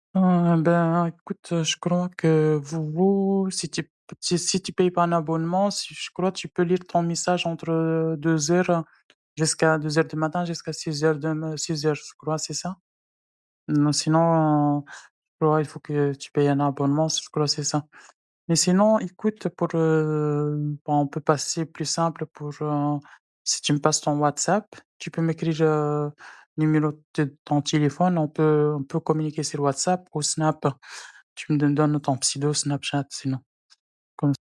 Écoute, je crois que si tu payes pas un abonnement, si je crois tu peux lire ton message entre, 2 heures jusqu'à 2 heures du matin jusqu'à 6 heures, je crois, c'est ça? Non, sinon, je crois il faut que tu payes un abonnement, je crois c'est ça. Mais sinon, écoute, on peut passer plus simple si tu me passes ton WhatsApp, tu peux m'écrire, numéro de ton téléphone, on peut communiquer sur WhatsApp ou Snap. Tu me donnes ton pseudo Snapchat sinon, comme